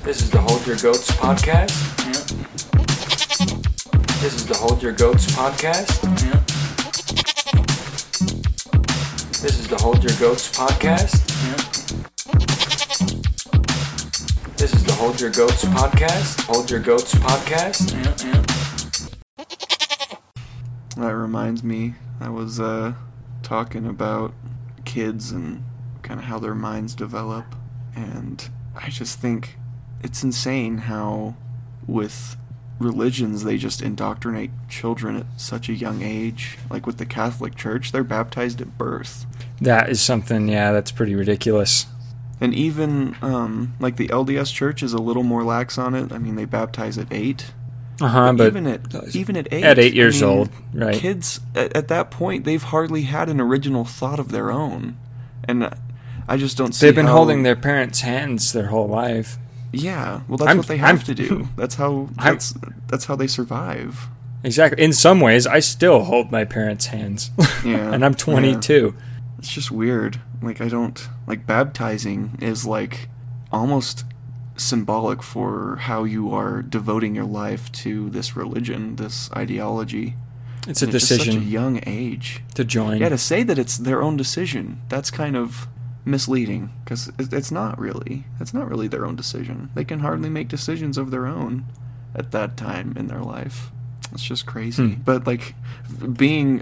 This is the Hold Your Goats podcast. Yeah. This is the Hold Your Goats podcast. Yeah. This is the Hold Your Goats podcast. Yeah. This is the Hold Your Goats podcast. Hold Your Goats podcast. Yeah. That reminds me, I was talking about kids and kind of how their minds develop, and I just think it's insane how with religions they just indoctrinate children at such a young age. Like with the Catholic Church, they're baptized at birth. That is something, that's pretty ridiculous. And even like the LDS Church is a little more lax on it. I mean, they baptize at 8. But even at 8, at 8 years old, right? Kids at that point, they've hardly had an original thought of their own, and I just don't see. They've been holding their parents' hands their whole life. Yeah, well, that's what they have to do. That's how they survive. Exactly. In some ways, I still hold my parents' hands. Yeah, and I'm 22. Yeah. It's just weird. Like, I don't like baptizing is like almost symbolic for how you are devoting your life to this religion, this ideology. It's a decision. At such a young age to join. Yeah, to say that it's their own decision, that's kind of misleading, because it's not really. It's not really their own decision. They can hardly make decisions of their own at that time in their life. It's just crazy. But like being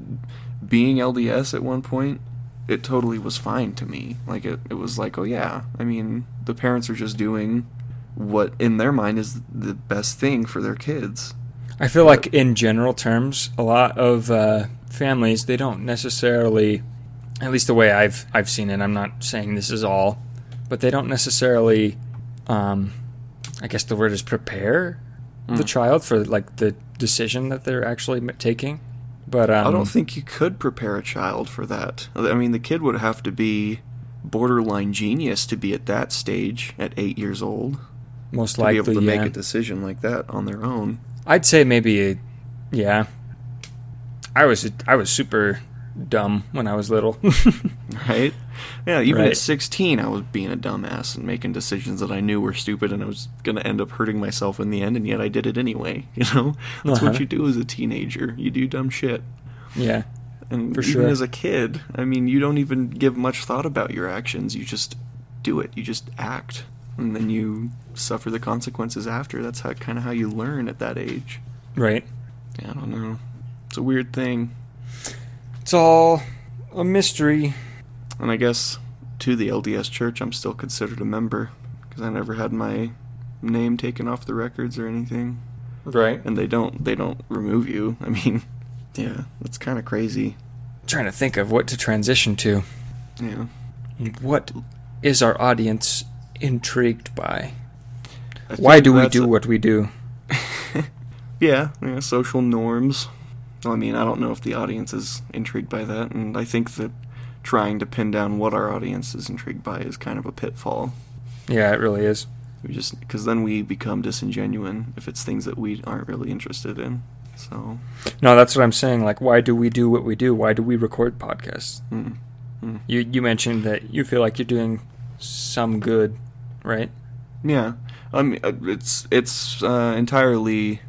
LDS at one point, it totally was fine to me. Like it was like, oh yeah, I mean, the parents are just doing what in their mind is the best thing for their kids. I feel like in general terms, a lot of families, they don't necessarily, at least the way I've seen it, I'm not saying this is all, but they don't necessarily, I guess the word is prepare the child for like the decision that they're actually taking. But I don't think you could prepare a child for that. I mean, the kid would have to be borderline genius to be at that stage at 8 years old. Most likely, to be able to make a decision like that on their own. I'd say maybe, I was super dumb when I was little. Right? Yeah, even right. At 16, I was being a dumbass and making decisions that I knew were stupid, and I was going to end up hurting myself in the end, and yet I did it anyway, you know? That's what you do as a teenager. You do dumb shit. Yeah, and for even sure. As a kid, I mean, you don't even give much thought about your actions. You just do it. You just act. And then you suffer the consequences after. That's kind of how you learn at that age. Right. Yeah, I don't know. It's a weird thing. It's all a mystery. And I guess to the LDS Church, I'm still considered a member because I never had my name taken off the records or anything. Right. And they don't remove you. I mean, yeah, that's kind of crazy. I'm trying to think of what to transition to. Yeah. What is our audience intrigued by? Why do we do what we do? Yeah, social norms. Well, I mean, I don't know if the audience is intrigued by that, and I think that trying to pin down what our audience is intrigued by is kind of a pitfall. Yeah, it really is. Because then we become disingenuous if it's things that we aren't really interested in. So. No, that's what I'm saying. Like, why do we do what we do? Why do we record podcasts? You mentioned that you feel like you're doing some good, right? Yeah, I mean, it's entirely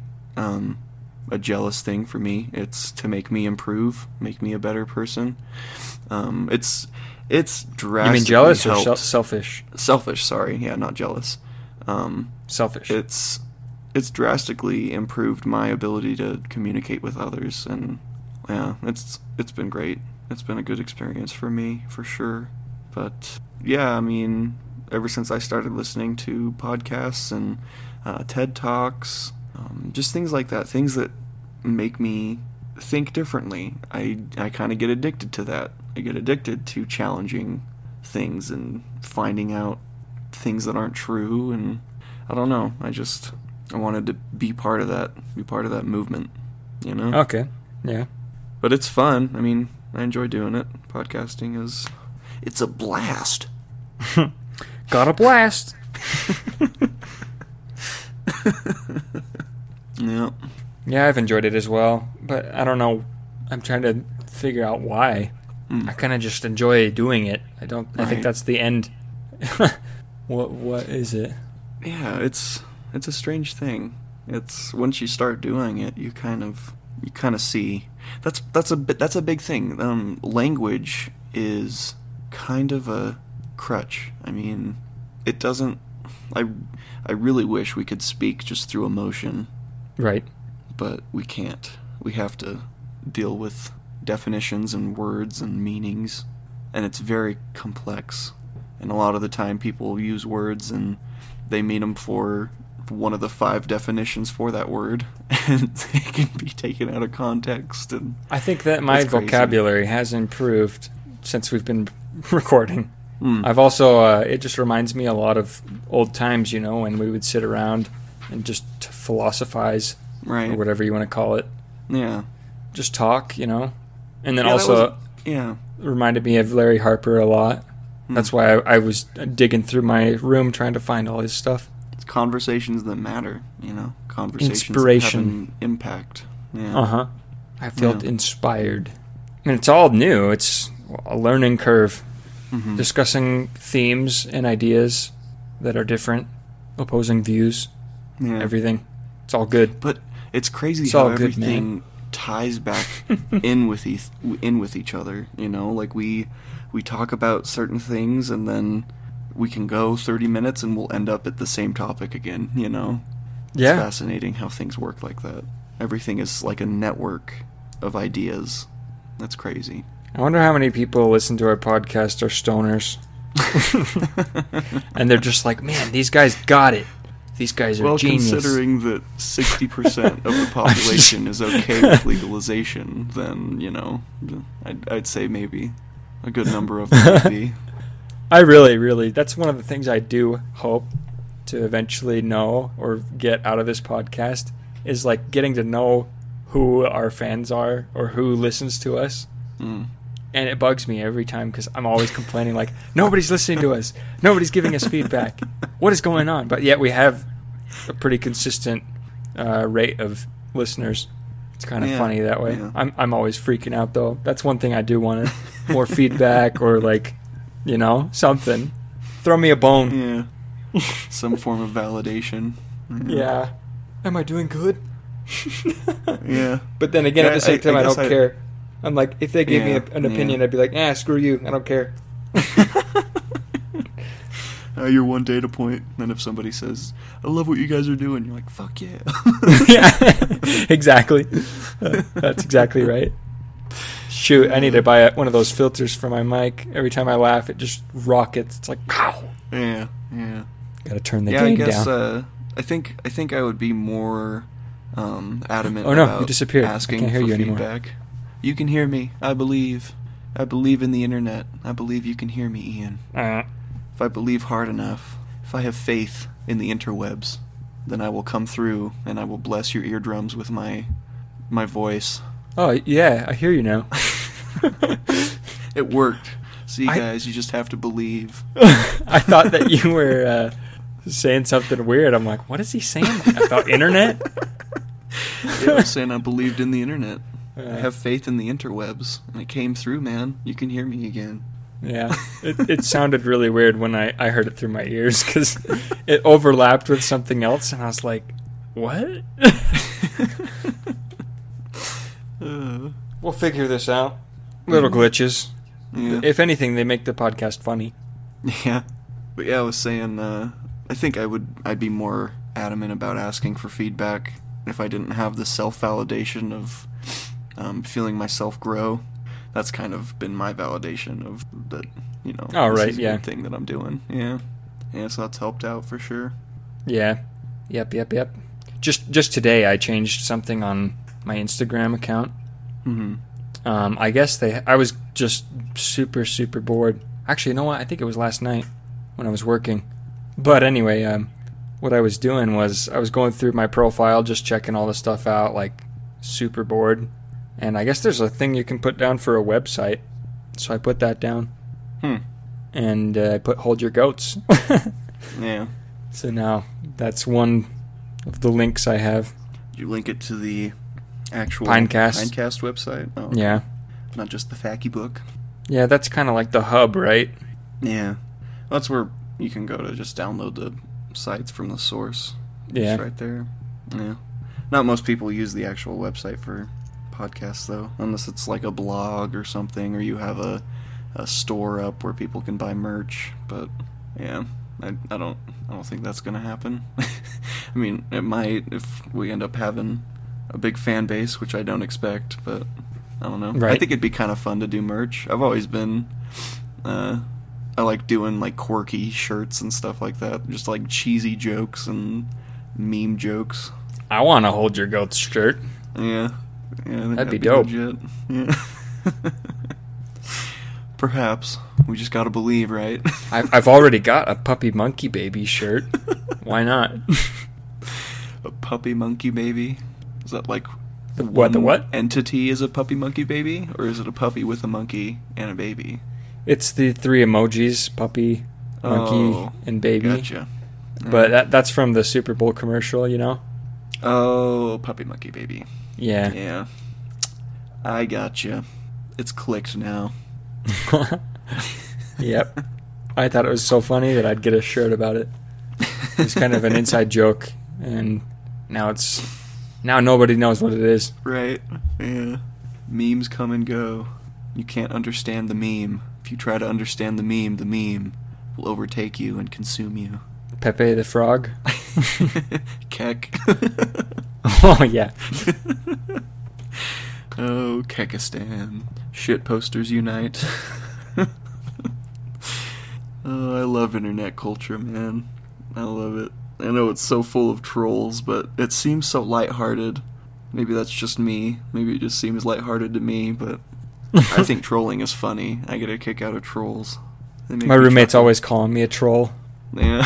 a jealous thing for me. It's to make me improve, make me a better person. It's drastically. You mean jealous helped. or selfish? Selfish, sorry. Yeah, not jealous. Selfish. It's drastically improved my ability to communicate with others, and yeah, it's been great. It's been a good experience for me, for sure. But yeah, I mean, ever since I started listening to podcasts and TED Talks, just things like that, things that make me think differently, I kind of get addicted to that. I get addicted to challenging things and finding out things that aren't true, and I don't know, I wanted to be part of that movement, you know? Okay, yeah. But it's fun. I mean, I enjoy doing it. Podcasting it's a blast. Got a blast. Yeah. Yeah, I've enjoyed it as well, but I don't know. I'm trying to figure out why. I kind of just enjoy doing it. I think that's the end. What is it? yeah, it's a strange thing. It's once you start doing it, you kind of see that's a big thing. Language is kind of a crutch. I mean, it doesn't. I really wish we could speak just through emotion, Right. but we can't. We have to deal with definitions and words and meanings, and it's very complex. And a lot of the time, people use words and they mean them for one of the 5 definitions for that word, and they can be taken out of context. And I think that my it's crazy. vocabulary has improved since we've been recording. Mm. I've also, it just reminds me a lot of old times, when we would sit around and just philosophize, Right. or whatever you want to call it. Yeah. Just talk, And then Yeah, that also, Yeah. reminded me of Larry Harper a lot. Mm. That's why I was digging through my room trying to find all his stuff. It's conversations that matter, Conversations Inspiration. that have an impact. Yeah. Uh-huh. I felt Yeah. inspired. And it's all new. It's a learning curve. Mhm. Discussing themes and ideas that are different, opposing views, Yeah. everything. It's all good. But it's crazy It's how all good, everything ties back in with each other. Like we talk about certain things, and then we can go 30 minutes, and we'll end up at the same topic again. It's Yeah. fascinating how things work like that. Everything is like a network of ideas. That's crazy. I wonder how many people listen to our podcast are stoners. And they're just like, man, these guys got it. These guys are Well, genius. considering that 60% of the population is okay with legalization, then, I'd say maybe a good number of them would be. I really, that's one of the things I do hope to eventually know or get out of this podcast is like getting to know who our fans are or who listens to us. Mm. And it bugs me every time because I'm always complaining like, nobody's listening to us. Nobody's giving us feedback. What is going on? But yet we have a pretty consistent rate of listeners. It's kind of funny that way. Yeah. I'm always freaking out though. That's one thing I do want more feedback or like, something. Throw me a bone. Yeah. Some form of validation. Yeah. Am I doing good? Yeah. But then again, Yeah, at the same time, I guess don't care. I'm like, if they gave me Yeah, an opinion, yeah. I'd be like, screw you. I don't care. You're one data point. Then if somebody says, I love what you guys are doing, you're like, fuck yeah. Yeah, exactly. That's exactly right. Shoot, I need to buy one of those filters for my mic. Every time I laugh, it just rockets. It's like, pow. Yeah. Gotta turn the Yeah, I gain guess, down. I think I would be more adamant Oh, no, about you disappeared. I asking can't hear for you anymore. feedback. You can hear me. I believe in the internet. I believe you can hear me, Ian. If I believe hard enough, if I have faith in the interwebs, then I will come through and I will bless your eardrums with my voice. Oh, yeah, I hear you now. It worked. See, guys, you just have to believe. I thought that you were saying something weird. I'm like, what is he saying? About internet? Yeah, I was saying I believed in the internet. I have faith in the interwebs, and it came through, man. You can hear me again. Yeah, it sounded really weird when I heard it through my ears because it overlapped with something else, and I was like, what? We'll figure this out. Little glitches. Yeah. If anything, they make the podcast funny. Yeah. But yeah, I was saying, I think I'd be more adamant about asking for feedback if I didn't have the self-validation of feeling myself grow. That's kind of been my validation of that, Oh, this right, is a yeah. good thing that I'm doing. Yeah. Yeah, so that's helped out for sure. Yeah. Yep. Just today, I changed something on my Instagram account. Mm-hmm. I guess I was just super, super bored. Actually, you know what? I think it was last night when I was working. But anyway, what I was doing was I was going through my profile, just checking all the stuff out, like super bored. And I guess there's a thing you can put down for a website. So I put that down. And I put Hold Your Goats. Yeah. So now that's one of the links I have. You link it to the actual Pinecast website? Oh, okay. Yeah. Not just the Facky book? Yeah, that's kind of like the hub, right? Yeah. That's where you can go to just download the cites from the source. Yeah. It's right there. Yeah. Not most people use the actual website for podcasts, though, unless it's like a blog or something, or you have a store up where people can buy merch. But yeah, I don't think that's gonna happen. I mean, it might if we end up having a big fan base, which I don't expect, but I don't know. Right. I think it'd be kind of fun to do merch. I've always been, I like doing like quirky shirts and stuff like that, just like cheesy jokes and meme jokes. I want to hold your goat's shirt. Yeah, I think That'd be dope. Legit. Yeah. Perhaps we just gotta believe, right? I've already got a puppy monkey baby shirt. Why not? A puppy monkey baby? Is that like The what? entity is a puppy monkey baby, or is it a puppy with a monkey and a baby? It's the 3 emojis: puppy, monkey, and baby. Gotcha. But that's from the Super Bowl commercial, you know? Oh, puppy monkey baby. Yeah. Yeah. I gotcha. It's clicked now. Yep. I thought it was so funny that I'd get a shirt about it. It's kind of an inside joke, and now nobody knows what it is. Right. Yeah. Memes come and go. You can't understand the meme. If you try to understand the meme will overtake you and consume you. Pepe the Frog. Kek. Oh, yeah. Oh, Kekistan. Shit posters unite. Oh, I love internet culture, man. I love it. I know it's so full of trolls, but it seems so lighthearted. Maybe that's just me. Maybe it just seems lighthearted to me, but I think trolling is funny. I get a kick out of trolls. They make My me roommate's chuckle. always calling me a troll. Yeah.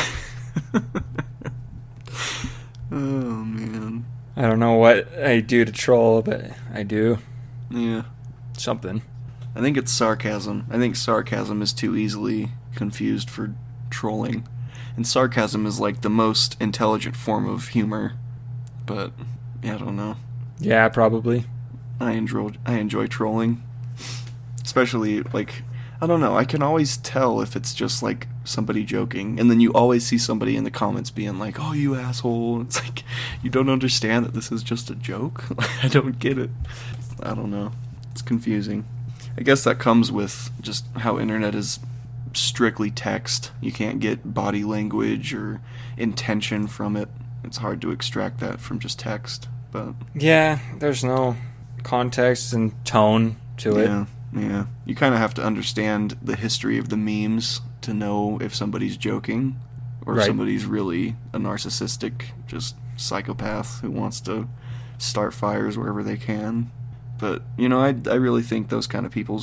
Oh, man. I don't know what I do to troll, but I do Yeah. something. I think it's sarcasm. I think sarcasm is too easily confused for trolling. And sarcasm is like the most intelligent form of humor. But yeah, I don't know. Yeah, probably. I enjoy trolling. Especially like I don't know, I can always tell if it's just like somebody joking, and then you always see somebody in the comments being like, "Oh, you asshole." It's like you don't understand that this is just a joke. I don't get it. I don't know. It's confusing. I guess that comes with just how internet is strictly text. You can't get body language or intention from it. It's hard to extract that from just text. But Yeah, there's no context and tone to it. yeah. You kind of have to understand the history of the memes to know if somebody's joking or if Right. somebody's really a narcissistic, just psychopath who wants to start fires wherever they can. But I really think those kinds of people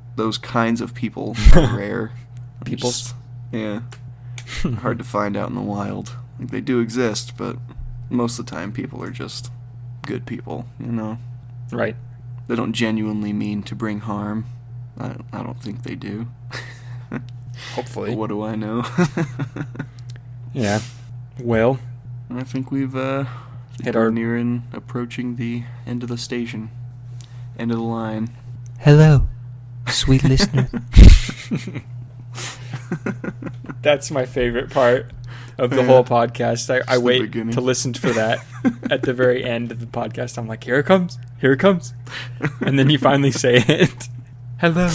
are rare. Peoples? Yeah. Hard to find out in the wild. Like, they do exist, but most of the time people are just good people, Right. They don't genuinely mean to bring harm. I don't think they do. Hopefully. But what do I know? Yeah. Well, I think we're approaching the end of the station. End of the line. Hello, sweet listener. that's my favorite part of the Yeah. whole podcast. I the wait beginning. to listen for that at the very end of the podcast. I'm like, here it comes. Here it comes. And then you finally say it. Hello.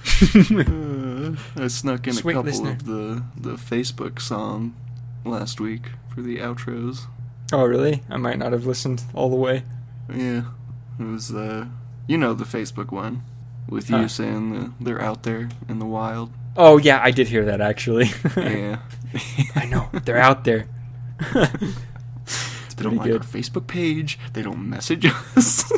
I snuck in Sweet a couple listener. of the Facebook song last week for the outros. Oh, really? I might not have listened all the way. Yeah. It was, the Facebook one. With Huh. you saying they're out there in the wild. Oh, yeah, I did hear that, actually. Yeah. I know. They're out there. They don't pretty like good. our Facebook page. They don't message us.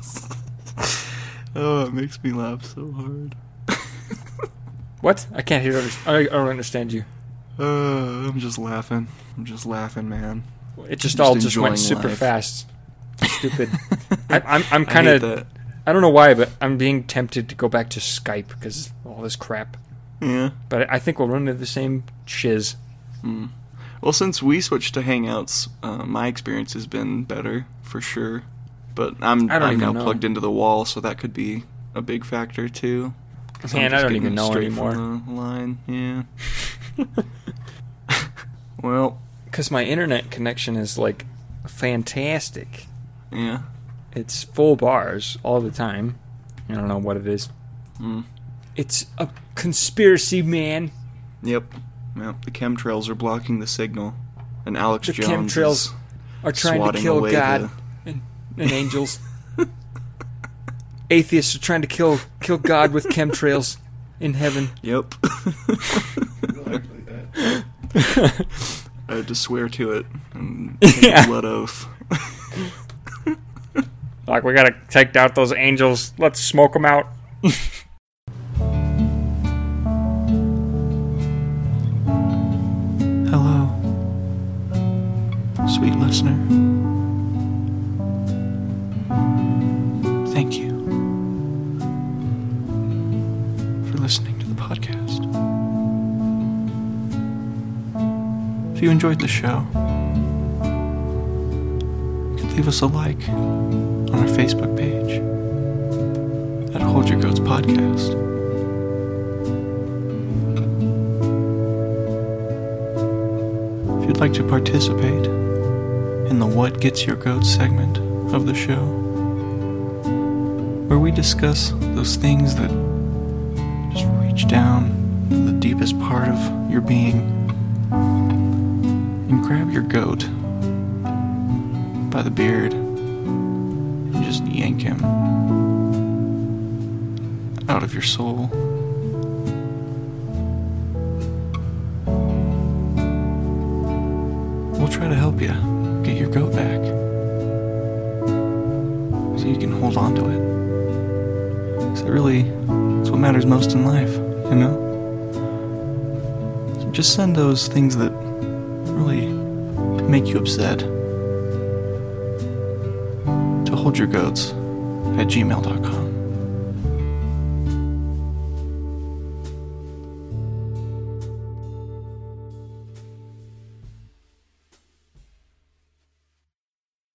Oh, it makes me laugh so hard. What? I can't hear. I don't understand you. I'm just laughing. Man. It just Just all just went enjoying super life. fast. Stupid. I'm I kind hate of. that. I don't know why, but I'm being tempted to go back to Skype because of all this crap. Yeah. But I think we'll run into the same shiz. Mm. Well, since we switched to Hangouts, my experience has been better for sure. But I'm I don't even now know. plugged into the wall, so that could be a big factor too. 'Cause I'm Man, I just don't getting even know straight anymore. from the line, yeah. Well, because my internet connection is like fantastic. Yeah. It's full bars all the time. I don't know what it is. Mm. It's a conspiracy, man. Yep. The chemtrails are blocking the signal, and Alex The Jones chemtrails is are trying to swatting kill away God and angels. Atheists are trying to kill God with chemtrails in heaven. Yep. I had to swear to it and take a blood oath. Like, we gotta take out those angels. Let's smoke them out. Hello, sweet listener. Thank you for listening to the podcast. If you enjoyed the show, you could leave us a like on our Facebook page at Hold Your Goats Podcast. If you'd like to participate in the What Gets Your Goats segment of the show, where we discuss those things that just reach down to the deepest part of your being and grab your goat by the beard and just yank him out of your soul. We'll try to help you get your goat back so you can hold on to it. Because it's what matters most in life, you know? So just send those things that really make you upset to holdyourgoats@gmail.com.